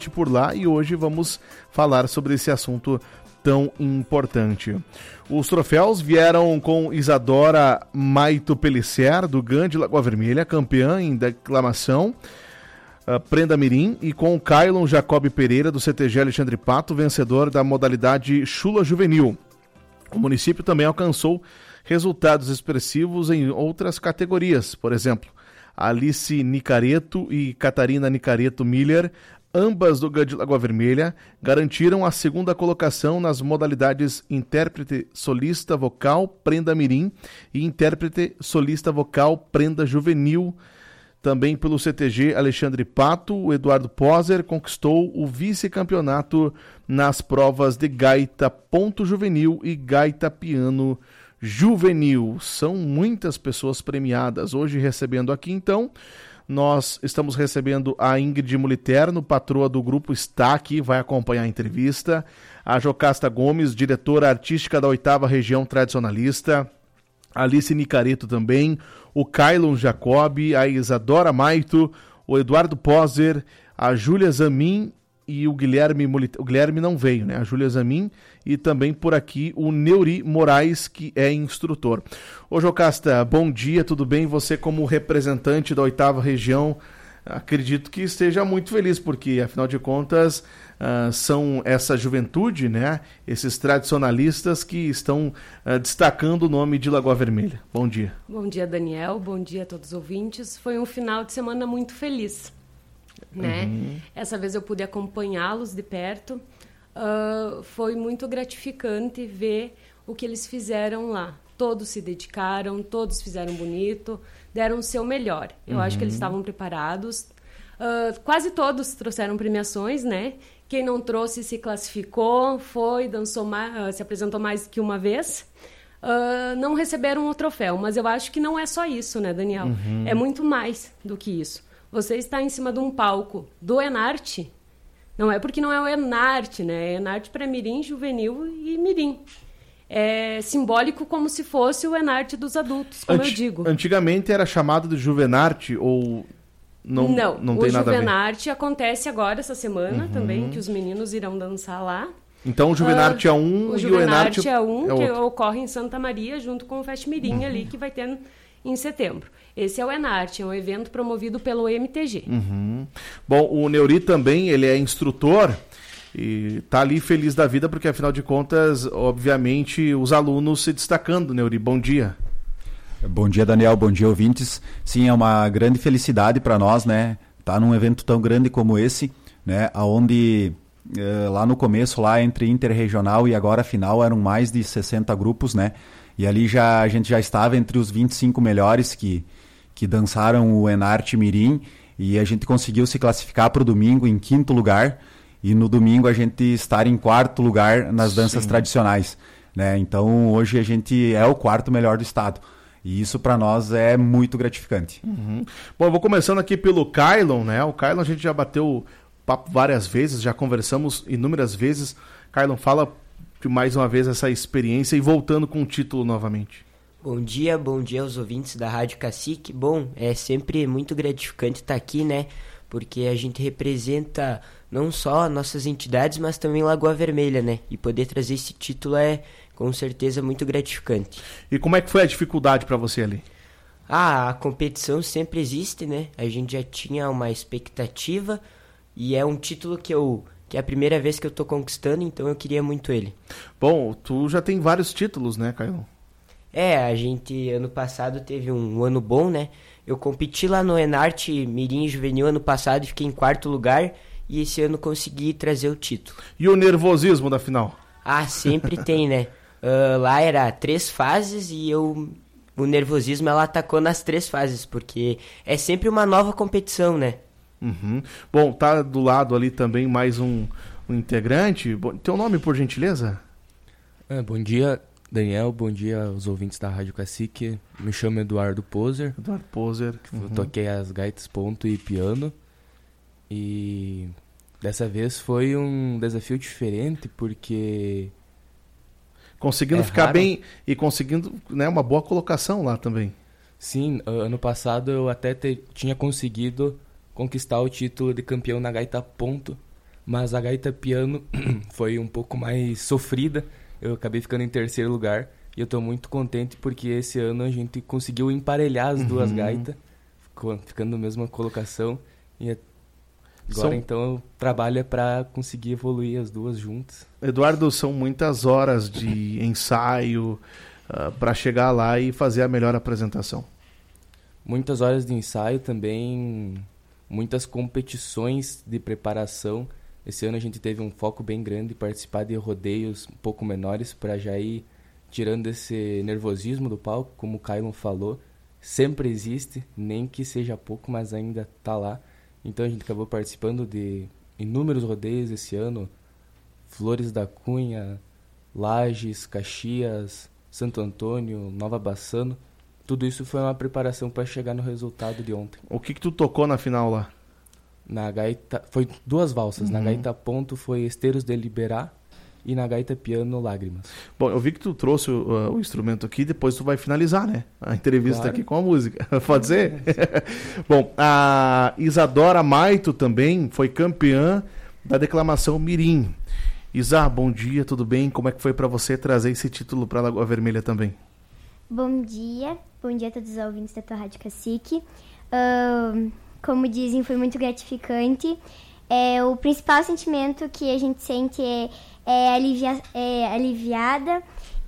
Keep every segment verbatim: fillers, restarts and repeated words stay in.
por lá e hoje vamos falar sobre esse assunto tão importante. Os troféus vieram com Isadora Maito Pellicer, do G A N de Lagoa Vermelha, campeã em declamação, uh, Prenda Mirim, e com Kailon Jacob Pereira, do C T G Alexandre Pato, vencedor da modalidade Chula Juvenil. O município também alcançou resultados expressivos em outras categorias, por exemplo, Alice Nicareto e Catarina Nicareto Miller, ambas do G A N de Lagoa Vermelha, garantiram a segunda colocação nas modalidades intérprete solista vocal Prenda Mirim e intérprete solista vocal Prenda Juvenil. Também pelo C T G Alexandre Pato, o Eduardo Poser conquistou o vice-campeonato nas provas de gaita ponto juvenil e gaita piano juvenil. São muitas pessoas premiadas. Hoje recebendo aqui, então, nós estamos recebendo a Ingrid Muliterno, patroa do grupo, está aqui, vai acompanhar a entrevista. A Jocasta Gomes, diretora artística da oitava Região Tradicionalista. Alice Nicareto também. O Kailon Jacob, a Isadora Maito, o Eduardo Poser, a Júlia Zamin e o Guilherme Muliterno. O Guilherme não veio, né? A Júlia Zamin e também por aqui o Neuri Moraes, que é instrutor. Ô Jocasta, bom dia, tudo bem? Você como representante da oitava região, acredito que esteja muito feliz, porque afinal de contas uh, são essa juventude, né? Esses tradicionalistas que estão uh, destacando o nome de Lagoa Vermelha. Bom dia. Bom dia, Daniel, bom dia a todos os ouvintes. Foi um final de semana muito feliz, né? Uhum. Essa vez eu pude acompanhá-los de perto. Uh, foi muito gratificante ver o que eles fizeram lá. Todos se dedicaram, todos fizeram bonito, deram o seu melhor. Eu uhum. acho que eles estavam preparados. Uh, quase todos trouxeram premiações, né? Quem não trouxe se classificou, foi, dançou mais, uh, se apresentou mais que uma vez. Uh, não receberam o troféu, mas eu acho que não é só isso, né, Daniel? Uhum. É muito mais do que isso. Você está em cima de um palco do Enarte. Não é porque não é o Enarte, né? É Enarte para Mirim, Juvenil e Mirim. É simbólico como se fosse o Enarte dos adultos, como Ant- eu digo. Antigamente era chamado de Juvenarte ou não, não, não tem nada a ver? O Juvenarte acontece agora, essa semana, uhum. também, que os meninos irão dançar lá. Então o Juvenarte uh, é um o e o Enarte é um, é que outro. Ocorre em Santa Maria, junto com o Fest Mirim uhum. ali, que vai ter em setembro. Esse é o Enarte, é um evento promovido pelo M T G. Uhum. Bom, o Neuri também, ele é instrutor e tá ali feliz da vida, porque afinal de contas, obviamente, os alunos se destacando, Neuri. Bom dia. Bom dia, Daniel. Bom dia, ouvintes. Sim, é uma grande felicidade para nós, né? Tá num evento tão grande como esse, né? Onde eh, lá no começo, lá entre interregional e agora final, eram mais de sessenta grupos, né? E ali já, a gente já estava entre os vinte e cinco melhores que, que dançaram o Enarte Mirim, e a gente conseguiu se classificar para o domingo em quinto lugar, e no domingo a gente estar em quarto lugar nas danças Sim. tradicionais, né? Então hoje a gente é o quarto melhor do estado, e isso para nós é muito gratificante. Uhum. Bom, eu vou começando aqui pelo Kailon, né? O Kailon a gente já bateu papo várias vezes, já conversamos inúmeras vezes. Kailon, fala mais uma vez essa experiência e voltando com o título novamente. Bom dia, bom dia aos ouvintes da Rádio Cacique. Bom, é sempre muito gratificante estar aqui, né? Porque a gente representa não só nossas entidades, mas também Lagoa Vermelha, né? E poder trazer esse título é, com certeza, muito gratificante. E como é que foi a dificuldade para você ali? Ah, a competição sempre existe, né? A gente já tinha uma expectativa e é um título que eu... que é a primeira vez que eu tô conquistando, então eu queria muito ele. Bom, tu já tem vários títulos, né, Caio? É, a gente ano passado teve um, um ano bom, né? Eu competi lá no Enarte Mirim Juvenil ano passado e fiquei em quarto lugar, e esse ano consegui trazer o título. E o nervosismo da final? Ah, sempre tem, né? Uh, lá era três fases e eu... o nervosismo ela atacou nas três fases, porque é sempre uma nova competição, né? Uhum. Bom, tá do lado ali também mais um, um integrante. Bom, teu nome, por gentileza? É, bom dia, Daniel. Bom dia aos ouvintes da Rádio Cacique. Me chamo Eduardo Poser. Eduardo Poser. Uhum. Toquei as gaitas ponto e piano. E dessa vez foi um desafio diferente, porque... Conseguindo é ficar raro. bem e conseguindo, né, uma boa colocação lá também. Sim, ano passado eu até te, tinha conseguido conquistar o título de campeão na gaita ponto Mas a gaita piano foi um pouco mais sofrida. Eu acabei ficando em terceiro lugar. E eu tô muito contente porque esse ano a gente conseguiu emparelhar as uhum. duas gaitas, ficou, ficando na mesma colocação. E agora são... então trabalha para conseguir evoluir as duas juntas. Eduardo, são muitas horas de ensaio uh, para chegar lá e fazer a melhor apresentação. Muitas horas de ensaio também, muitas competições de preparação. Esse ano a gente teve um foco bem grande, participar de rodeios um pouco menores para já ir tirando esse nervosismo do palco, como o Kailon falou. Sempre existe, nem que seja pouco, mas ainda está lá. Então a gente acabou participando de inúmeros rodeios esse ano. Flores da Cunha, Lages, Caxias, Santo Antônio, Nova Bassano. Tudo isso foi uma preparação para chegar no resultado de ontem. O que que tu tocou na final lá? Na gaita, foi duas valsas. Uhum. Na gaita ponto foi Esteiros de Liberar e na gaita piano Lágrimas. Bom, eu vi que tu trouxe o, uh, o instrumento aqui, depois tu vai finalizar, né? A entrevista claro. Aqui com a música. Pode ser? Bom, a Isadora Maito também foi campeã da declamação Mirim. Isa, bom dia, tudo bem? Como é que foi para você trazer esse título para Lagoa Vermelha também? Bom dia, bom dia a todos os ouvintes da tua Rádio Cacique. Uh, como dizem, foi muito gratificante. É, o principal sentimento que a gente sente é, é, alivia, é aliviada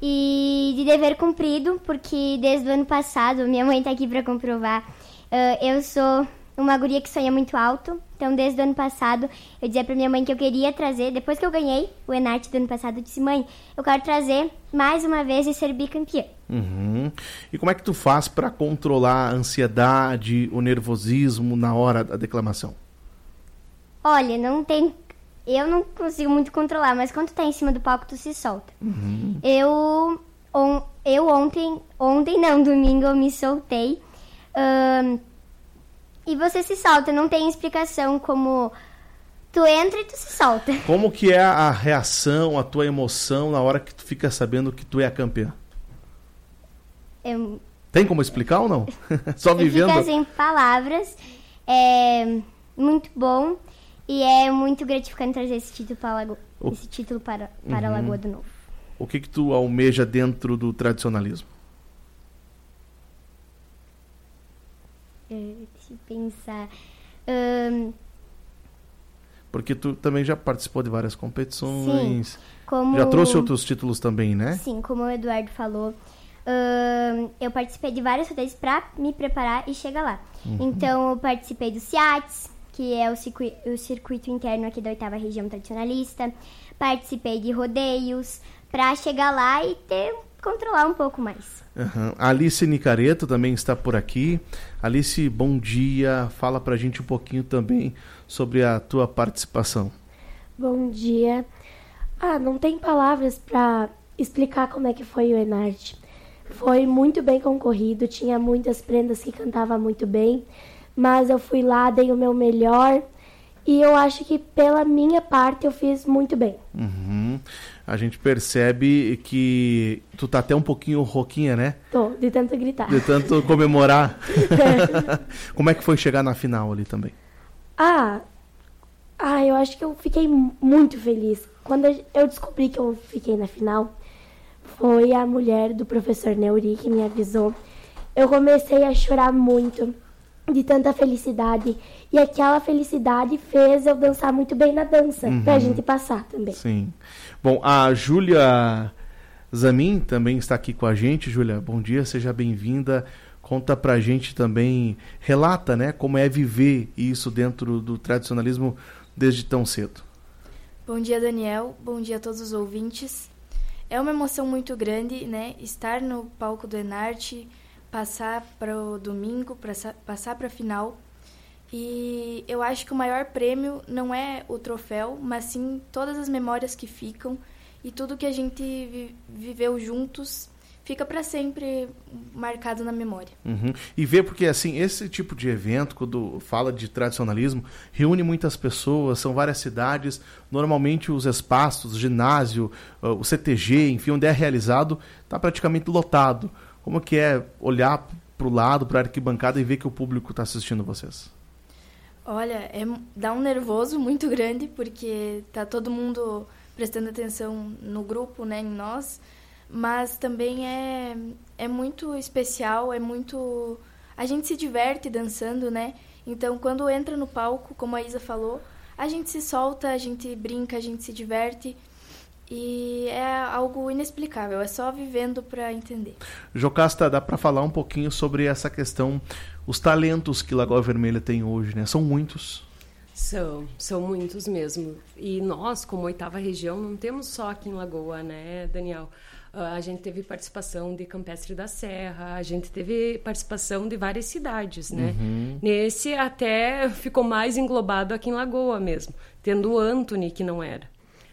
e de dever cumprido, porque desde o ano passado, minha mãe está aqui para comprovar, uh, eu sou uma guria que sonha muito alto. Então, desde o ano passado, eu dizia pra minha mãe que eu queria trazer, depois que eu ganhei o Enarte do ano passado, eu disse, mãe, eu quero trazer mais uma vez e ser bicampeã. Uhum. E como é que tu faz para controlar a ansiedade, o nervosismo na hora da declamação? Olha, não tem... Eu não consigo muito controlar, mas quando tu tá em cima do palco, tu se solta. Uhum. Eu, on, eu ontem, ontem não, domingo, eu me soltei. Uh, e você se solta, não tem explicação como... Tu entra e tu se solta. Como que é a reação, a tua emoção na hora que tu fica sabendo que tu é a campeã? Eu... Tem como explicar ou não? Só vivendo? Fica sem palavras. É muito bom. E é muito gratificante trazer esse título para, Lago... o... esse título para, para uhum. a Lagoa do Novo. O que que tu almeja dentro do tradicionalismo? É, deixa eu pensar... Um... Porque tu também já participou de várias competições. Sim, como... Já trouxe outros títulos também, né? Sim, como o Eduardo falou. Uh, eu participei de vários rodeios para me preparar e chegar lá. Uhum. Então, eu participei do CIATS, que é o circuito, o circuito interno aqui da oitava região tradicionalista. Participei de rodeios para chegar lá e ter, controlar um pouco mais. Uhum. A Alice Nicareto também está por aqui. Alice, bom dia. Fala pra gente um pouquinho também sobre a tua participação. Bom dia. Ah, não tem palavras para explicar como é que foi o Enarte. Foi muito bem concorrido, tinha muitas prendas que cantavam muito bem, mas eu fui lá, dei o meu melhor e eu acho que pela minha parte eu fiz muito bem. Uhum. A gente percebe que tu tá até um pouquinho rouquinha, né? Tô, de tanto gritar. De tanto comemorar. Como é que foi chegar na final ali também? Ah, ah, eu acho que eu fiquei muito feliz. Quando eu descobri que eu fiquei na final, foi a mulher do professor Neuri que me avisou. Eu comecei a chorar muito, de tanta felicidade. E aquela felicidade fez eu dançar muito bem na dança, uhum. pra gente passar também. Sim. Bom, a Júlia Zamin também está aqui com a gente. Júlia, bom dia, seja bem-vinda. Conta pra gente também, relata, né, como é viver isso dentro do tradicionalismo desde tão cedo. Bom dia, Daniel. Bom dia a todos os ouvintes. É uma emoção muito grande, né, estar no palco do Enarte, passar para o domingo, pra, passar para a final. E eu acho que o maior prêmio não é o troféu, mas sim todas as memórias que ficam e tudo que a gente vi, viveu juntos fica para sempre marcado na memória. Uhum. E ver porque, assim, esse tipo de evento, quando fala de tradicionalismo, reúne muitas pessoas, são várias cidades, normalmente os espaços, o ginásio, o C T G, enfim, onde é realizado, está praticamente lotado. Como que é olhar para o lado, para a arquibancada e ver que o público está assistindo vocês? Olha, é, dá um nervoso muito grande, porque tá todo mundo prestando atenção no grupo, né, em nós, mas também é, é muito especial, é muito... A gente se diverte dançando, né? Então, quando entra no palco, como a Isa falou, a gente se solta, a gente brinca, a gente se diverte, e é algo inexplicável, é só vivendo para entender. Jocasta, dá para falar um pouquinho sobre essa questão, os talentos que Lagoa Vermelha tem hoje, né? São muitos. São, são muitos mesmo. E nós, como oitava região, não temos só aqui em Lagoa, né, Daniel? Uh, a gente teve participação de Campestre da Serra, a gente teve participação de várias cidades, né? Uhum. Nesse até ficou mais englobado aqui em Lagoa mesmo, tendo o Anthony, que não era.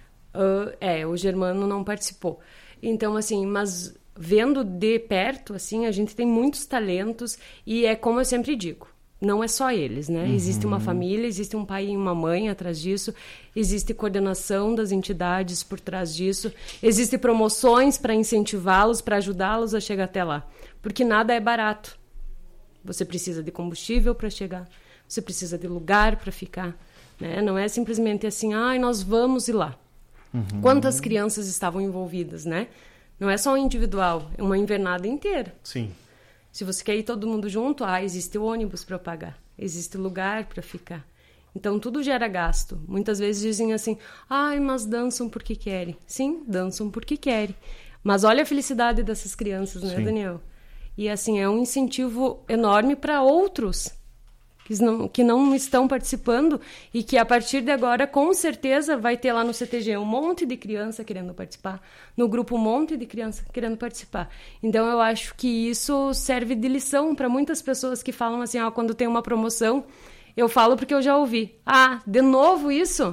Uh, é, o Germano não participou. Então, assim, mas vendo de perto, assim, a gente tem muitos talentos e é como eu sempre digo, não é só eles, né? Uhum. Existe uma família, existe um pai e uma mãe atrás disso, existe coordenação das entidades por trás disso, existe promoções para incentivá-los, para ajudá-los a chegar até lá. Porque nada é barato. Você precisa de combustível para chegar, você precisa de lugar para ficar, né? Não é simplesmente assim, ai, ah, nós vamos ir lá. Uhum. Quantas crianças estavam envolvidas, né? Não é só um individual, é uma invernada inteira. Sim. Se você quer ir todo mundo junto, ah, existe o ônibus para pagar, existe lugar para ficar. Então, tudo gera gasto. Muitas vezes dizem assim, ai, mas dançam porque querem. Sim, dançam porque querem. Mas olha a felicidade dessas crianças, né, Sim. Daniel? E, assim, é um incentivo enorme para outros que não, que não estão participando e que, a partir de agora, com certeza, vai ter lá no C T G um monte de criança querendo participar, no grupo um monte de criança querendo participar. Então, eu acho que isso serve de lição para muitas pessoas que falam assim, ó, quando tem uma promoção, eu falo porque eu já ouvi. Ah, de novo isso?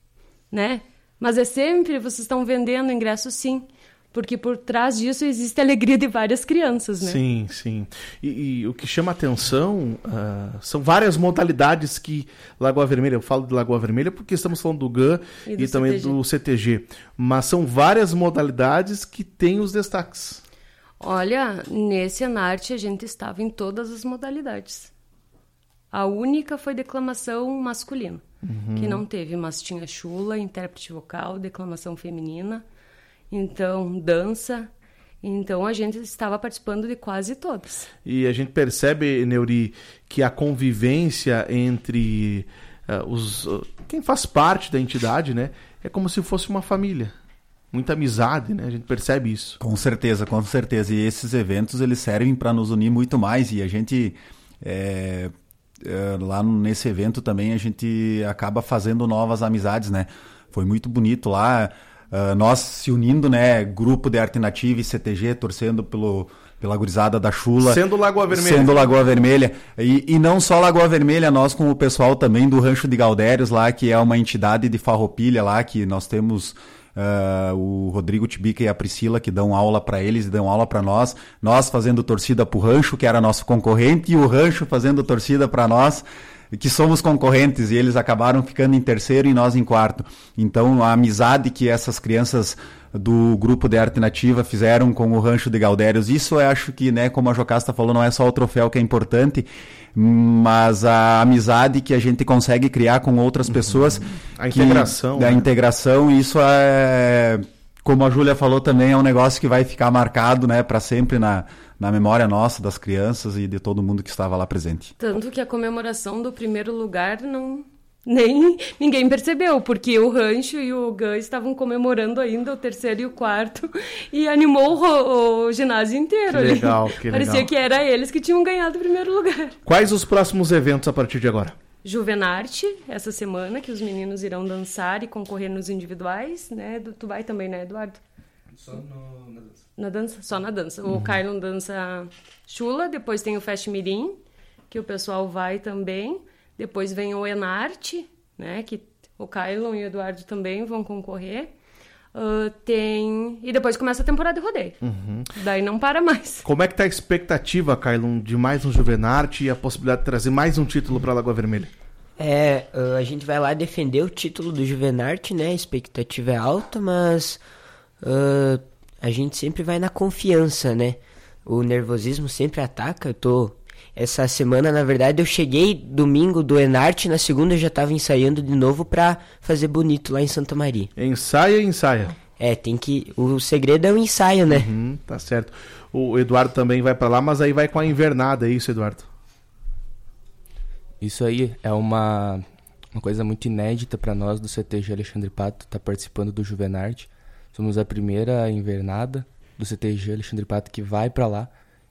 Né? Mas é sempre, vocês estão vendendo ingresso, sim. Porque por trás disso existe a alegria de várias crianças, né? Sim, sim. E, e o que chama atenção uh, são várias modalidades que Lagoa Vermelha, eu falo de Lagoa Vermelha porque estamos falando do G A e, e também do C T G, mas são várias modalidades que têm os destaques. Olha, nesse Enarte a gente estava em todas as modalidades. A única foi declamação masculina, uhum. que não teve, mas tinha chula, intérprete vocal, declamação feminina, então dança. Então a gente estava participando de quase todas. E a gente percebe, Neuri, que a convivência entre uh, os uh, quem faz parte da entidade, né, é como se fosse uma família. Muita amizade, né? A gente percebe isso. Com certeza, com certeza. E esses eventos, eles servem para nos unir muito mais. E a gente... É... lá nesse evento também a gente acaba fazendo novas amizades, né? Foi muito bonito lá, uh, nós se unindo, né? Grupo de Arte Nativa e C T G, torcendo pelo, pela gurizada da Chula. Sendo Lagoa Vermelha. Sendo Lagoa Vermelha. E, e não só Lagoa Vermelha, nós com o pessoal também do Rancho de Galdérios lá, que é uma entidade de farroupilha lá, que nós temos... Uh, o Rodrigo Tibica e a Priscila que dão aula para eles e dão aula para nós, nós fazendo torcida pro Rancho, que era nosso concorrente, e o Rancho fazendo torcida para nós, que somos concorrentes, e eles acabaram ficando em terceiro e nós em quarto. Então a amizade que essas crianças do grupo de Arte Nativa fizeram com o Rancho de Galdérios, isso eu acho que, né, como a Jocasta falou, não é só o troféu que é importante, mas a amizade que a gente consegue criar com outras pessoas. Uhum. A integração. Que, né? A integração, isso é, como a Júlia falou também, é um negócio que vai ficar marcado, né, para sempre na, na memória nossa, das crianças e de todo mundo que estava lá presente. Tanto que a comemoração do primeiro lugar não... Nem ninguém percebeu, porque o Rancho e o G A estavam comemorando ainda o terceiro e o quarto e animou o, o ginásio inteiro. Que ali. Legal, que Parecia legal. que era eles que tinham ganhado o primeiro lugar. Quais os próximos eventos a partir de agora? Juvenarte, essa semana, que os meninos irão dançar e concorrer nos individuais, né? Tu vai também, né, Eduardo? Só no, na dança. Na dança? Só na dança. Uhum. O Kylon dança chula, depois tem o Fest Mirim, que o pessoal vai também. Depois vem o Enarte, né, que o Kylon e o Eduardo também vão concorrer. Uh, tem... E depois começa a temporada de rodeio. Uhum. Daí não para mais. Como é que tá a expectativa, Kylon, de mais um Juvenarte e a possibilidade de trazer mais um título para a Lagoa Vermelha? É, uh, a gente vai lá defender o título do Juvenarte, né? A expectativa é alta, mas uh, a gente sempre vai na confiança, né? O nervosismo sempre ataca. Eu tô essa semana, na verdade, eu cheguei domingo do Enarte, na segunda eu já estava ensaiando de novo para fazer bonito lá em Santa Maria. Ensaia e ensaia. É, tem que... O segredo é o ensaio, né? Uhum, tá certo. O Eduardo também vai para lá, mas aí vai com a invernada, é isso, Eduardo? Isso aí é uma, uma coisa muito inédita para nós do C T G Alexandre Pato, tá participando do Juvenarte. Somos a primeira invernada do C T G Alexandre Pato que vai para lá.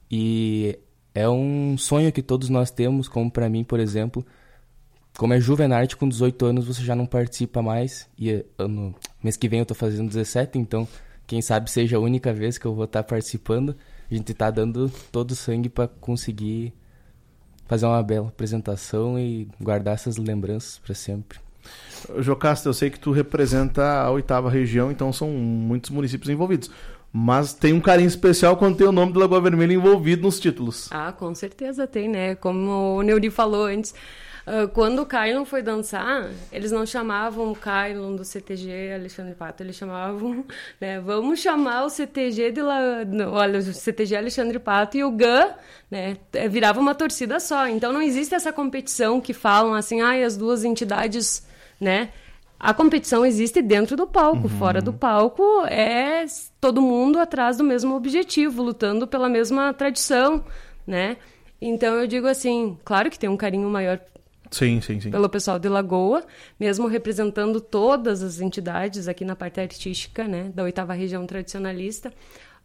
E é um sonho que todos nós temos, como para mim, por exemplo. Como é Juvenarte, com dezoito anos você já não participa mais. E ano, mês que vem eu tô fazendo dezessete, então quem sabe seja a única vez que eu vou estar participando. A gente tá dando todo o sangue para conseguir fazer uma bela apresentação e guardar essas lembranças para sempre. Jocasta, eu sei que tu representa a oitava região, então são muitos municípios envolvidos. Mas tem um carinho especial quando tem o nome do Lagoa Vermelha envolvido nos títulos. Ah, com certeza tem, né? Como o Neuri falou antes, uh, quando o Kailon foi dançar, eles não chamavam o Kailon do C T G Alexandre Pato, eles chamavam, né? Vamos chamar o C T G de La... não, olha, o C T G Alexandre Pato e o G A, né? Virava uma torcida só. Então não existe essa competição que falam assim, ah, as duas entidades, né? A competição existe dentro do palco, uhum. Fora do palco é todo mundo atrás do mesmo objetivo, lutando pela mesma tradição, né? Então eu digo assim, claro que tem um carinho maior sim, sim, sim. pelo pessoal de Lagoa, mesmo representando todas as entidades aqui na parte artística, né, da oitava região tradicionalista.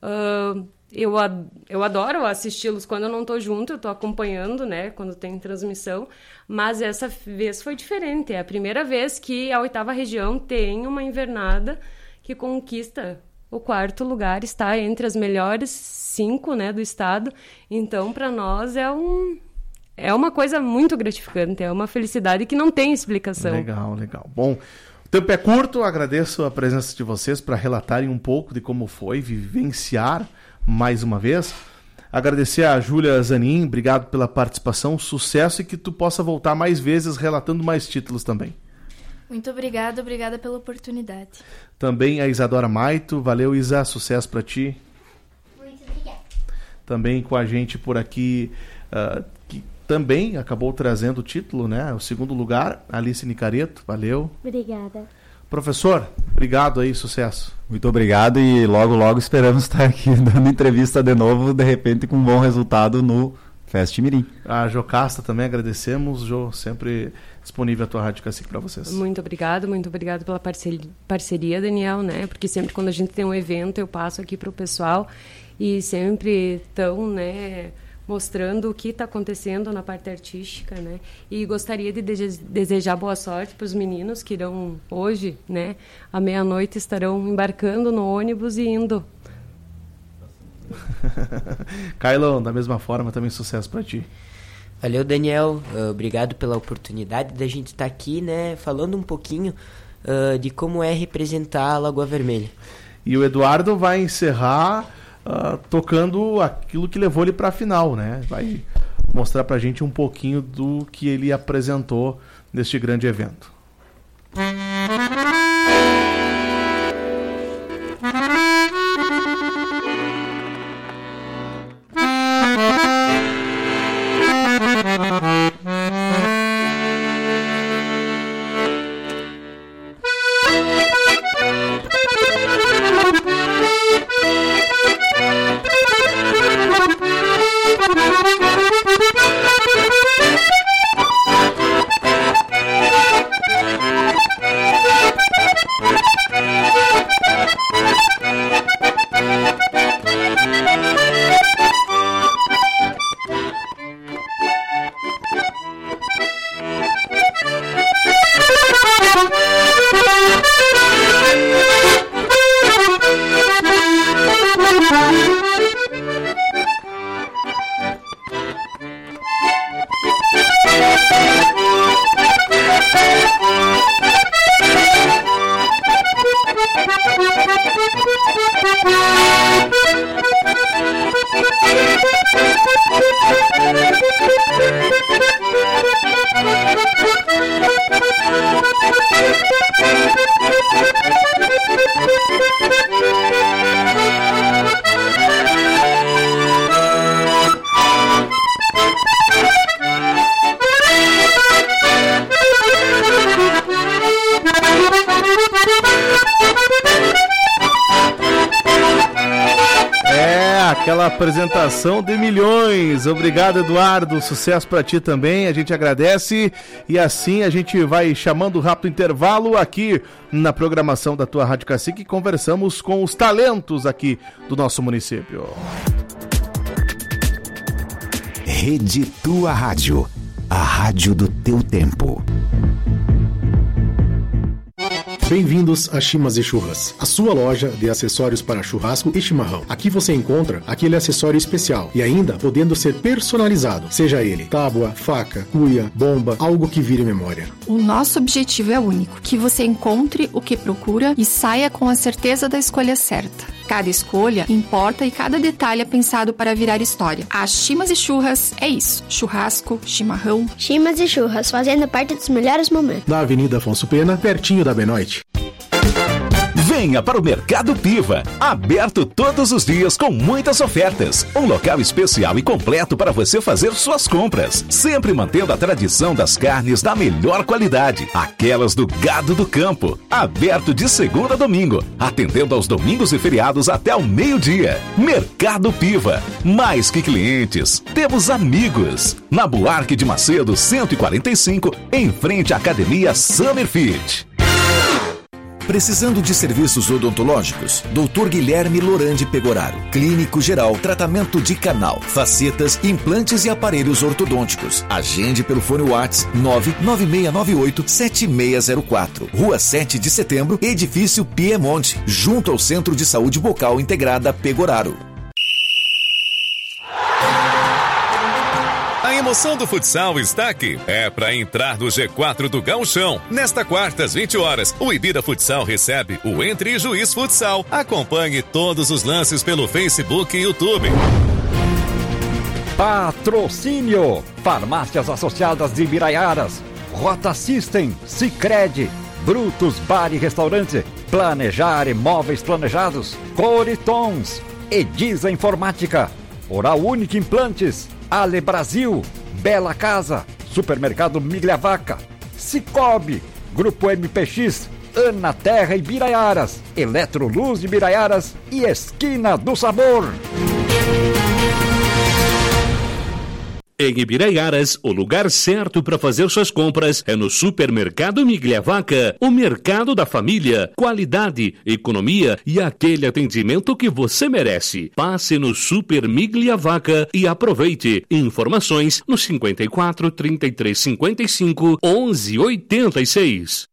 Uh, eu, eu adoro assisti-los quando eu não estou junto, eu estou acompanhando, né, quando tem transmissão, mas essa vez foi diferente. É a primeira vez que a oitava região tem uma invernada que conquista o quarto lugar, está entre as melhores cinco, né, do estado. Então, para nós é um é uma coisa muito gratificante, é uma felicidade que não tem explicação. Legal, legal. Bom, o tempo é curto, agradeço a presença de vocês para relatarem um pouco de como foi vivenciar mais uma vez. Agradecer a Júlia Zanin, obrigado pela participação, sucesso e que tu possa voltar mais vezes relatando mais títulos também. Muito obrigada, obrigada pela oportunidade. Também a Isadora Maito, valeu Isa, sucesso para ti. Muito obrigada. Também com a gente por aqui, uh, que também acabou trazendo o título, né? O segundo lugar, Alice Nicareto, valeu. Obrigada. Professor, obrigado aí, sucesso. Muito obrigado e logo, logo esperamos estar aqui dando entrevista de novo, de repente com um bom resultado no Fest Mirim. A Jocasta também agradecemos, Jo, sempre disponível a tua Rádio Cacique para vocês. Muito obrigado, muito obrigado pela parceria, parceria, Daniel, né? Porque sempre quando a gente tem um evento eu passo aqui para o pessoal e sempre estão, né, mostrando o que está acontecendo na parte artística, né? E gostaria de dese- desejar boa sorte para os meninos que irão hoje, né, à meia-noite estarão embarcando no ônibus e indo. Kailon, da mesma forma, também sucesso para ti. Valeu, Daniel. Uh, obrigado pela oportunidade da gente estar tá aqui, né, falando um pouquinho uh, de como é representar a Lagoa Vermelha. E o Eduardo vai encerrar uh, tocando aquilo que levou ele para a final, né? Vai mostrar para a gente um pouquinho do que ele apresentou neste grande evento. Aquela apresentação de milhões. Obrigado, Eduardo. Sucesso para ti também. A gente agradece. E assim a gente vai chamando o rápido intervalo aqui na programação da tua Rádio Cacique. Conversamos com os talentos aqui do nosso município. Rede Tua Rádio. A rádio do teu tempo. Bem-vindos a Chimas e Churras, a sua loja de acessórios para churrasco e chimarrão. Aqui você encontra aquele acessório especial e ainda podendo ser personalizado, seja ele tábua, faca, cuia, bomba, algo que vire memória. O nosso objetivo é único, que você encontre o que procura e saia com a certeza da escolha certa. Cada escolha importa e cada detalhe é pensado para virar história. A Chimas e Churras é isso. Churrasco, chimarrão. Chimas e Churras, fazendo parte dos melhores momentos. Na Avenida Afonso Pena, pertinho da Benoite. Venha para o Mercado Piva, aberto todos os dias com muitas ofertas. Um local especial e completo para você fazer suas compras, sempre mantendo a tradição das carnes da melhor qualidade, aquelas do gado do campo. Aberto de segunda a domingo, atendendo aos domingos e feriados até ao meio-dia. Mercado Piva, mais que clientes, temos amigos. Na Buarque de Macedo cento e quarenta e cinco, em frente à Academia Summer Fit. Precisando de serviços odontológicos? doutor Guilherme Lorandi Pegoraro. Clínico geral, tratamento de canal, facetas, implantes e aparelhos ortodônticos. Agende pelo fone WhatsApp nove nove seis nove oito sete seis zero quatro. Rua sete de setembro, edifício Piemonte, junto ao Centro de Saúde Bucal Integrada Pegoraro. A emoção do futsal está aqui. É para entrar no G quatro do Gauchão. Nesta quarta, às vinte horas, o Ibira Futsal recebe o Entre Juiz Futsal. Acompanhe todos os lances pelo Facebook e YouTube. Patrocínio: Farmácias Associadas de Ibiraiaras, Rota System, Sicredi, Brutus Bar e Restaurante, Planejar Imóveis Planejados, Coritons, Ediza Informática, Oral Única Implantes, Ale Brasil, Bela Casa, Supermercado Miglia Vaca, Cicobi, Grupo M P X, Ana Terra e Ibiraiaras, Eletroluz de Ibiraiaras e Esquina do Sabor. Em Ibiraiaras, o lugar certo para fazer suas compras é no Supermercado Miglia Vaca, o mercado da família, qualidade, economia e aquele atendimento que você merece. Passe no Super Miglia Vaca e aproveite. Informações no cinquenta e quatro, trinta e três, cinquenta e cinco, onze, oitenta e seis.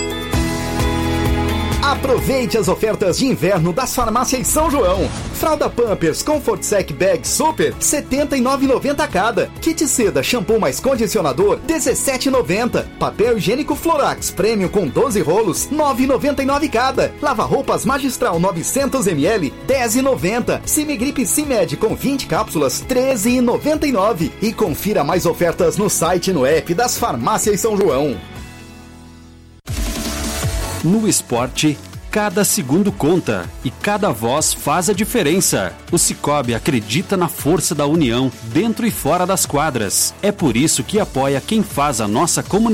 Aproveite as ofertas de inverno das farmácias São João. Fralda Pampers Comfort Sec Bag Super, setenta e nove reais e noventa centavos cada. Kit seda shampoo mais condicionador, dezessete reais e noventa centavos. Papel higiênico Florax Premium com doze rolos, nove reais e noventa e nove centavos cada. Lava-roupas Magistral novecentos mililitros, dez reais e noventa centavos. Cimigripe Cimed com vinte cápsulas, treze reais e noventa e nove centavos. E confira mais ofertas no site e no app das farmácias São João. No esporte, cada segundo conta e cada voz faz a diferença. O Cicobi acredita na força da união dentro e fora das quadras. É por isso que apoia quem faz a nossa comunidade